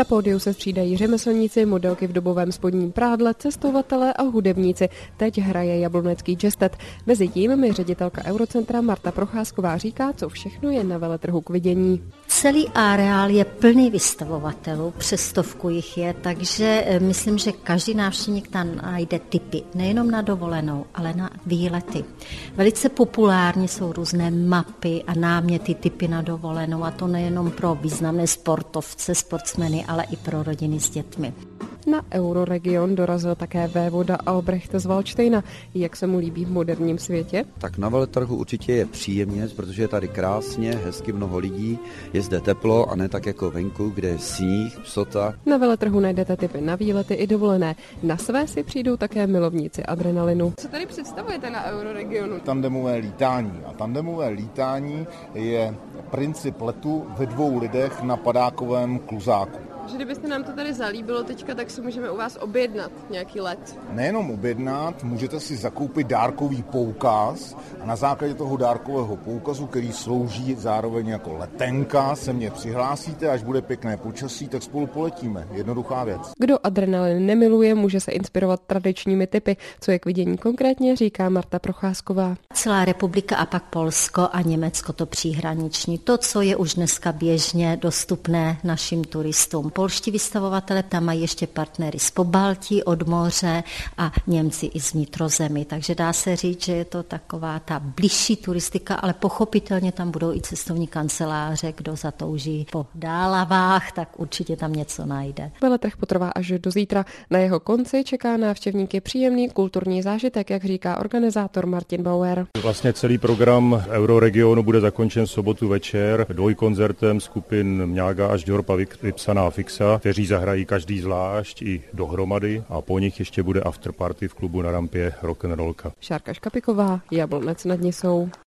Na pódiu se střídají řemeslníci, modelky v dobovém spodním prádle, cestovatelé a hudebníci. Teď hraje jablonecký jazztet. Mezitím mi ředitelka Eurocentra Marta Procházková říká, co všechno je na veletrhu k vidění. Celý areál je plný vystavovatelů, přes 100 jich je, takže myslím, že každý návštěvník tam najde tipy, nejenom na dovolenou, ale na výlety. Velice populární jsou různé mapy a náměty, tipy na dovolenou, a to nejenom pro významné sportovce, sportsmeny, ale i pro rodiny s dětmi. Na Euroregion dorazil také vévoda Albrecht z Valdštejna. Jak se mu líbí v moderním světě? Tak na veletrhu určitě je příjemně, protože je tady krásně, hezky mnoho lidí, je zde teplo a ne tak jako venku, kde je sníh, psota. Na veletrhu najdete tipy na výlety i dovolené. Na své si přijdou také milovníci adrenalinu. Co tady představujete na Euroregionu? Tandemové lítání. A tandemové lítání je princip letu ve 2 lidech na padákovém kluzáku. Že kdybyste nám to tady zalíbilo teďka, tak si můžeme u vás objednat nějaký let. Nejenom objednat, můžete si zakoupit dárkový poukaz a na základě toho dárkového poukazu, který slouží zároveň jako letenka, se mě přihlásíte, až bude pěkné počasí, tak spolu poletíme. Jednoduchá věc. Kdo adrenalin nemiluje, může se inspirovat tradičními typy. Co je k vidění konkrétně, říká Marta Procházková. Celá republika a pak Polsko a Německo, to příhraniční. To, co je už dneska běžně dostupné našim turistům. Polští vystavovatele tam mají ještě partnery z Pobaltí, od moře a Němci i z vnitrozemí. Takže dá se říct, že je to taková ta bližší turistika, ale pochopitelně tam budou i cestovní kanceláře, kdo zatouží po dálavách, tak určitě tam něco najde. Veletrh potrvá až do zítra. Na jeho konci čeká návštěvníky příjemný kulturní zážitek, jak říká organizátor Martin Bauer. Vlastně celý program Euroregionu bude zakončen v sobotu večer dvojkoncertem skupin Mňága až Džorpa Vypsaná Fixa, kteří zahrají každý zvlášť i dohromady, a po nich ještě bude afterparty v klubu na rampě Rock'n'Rollka. Šárka Škapiková, Jablonec nad Nisou.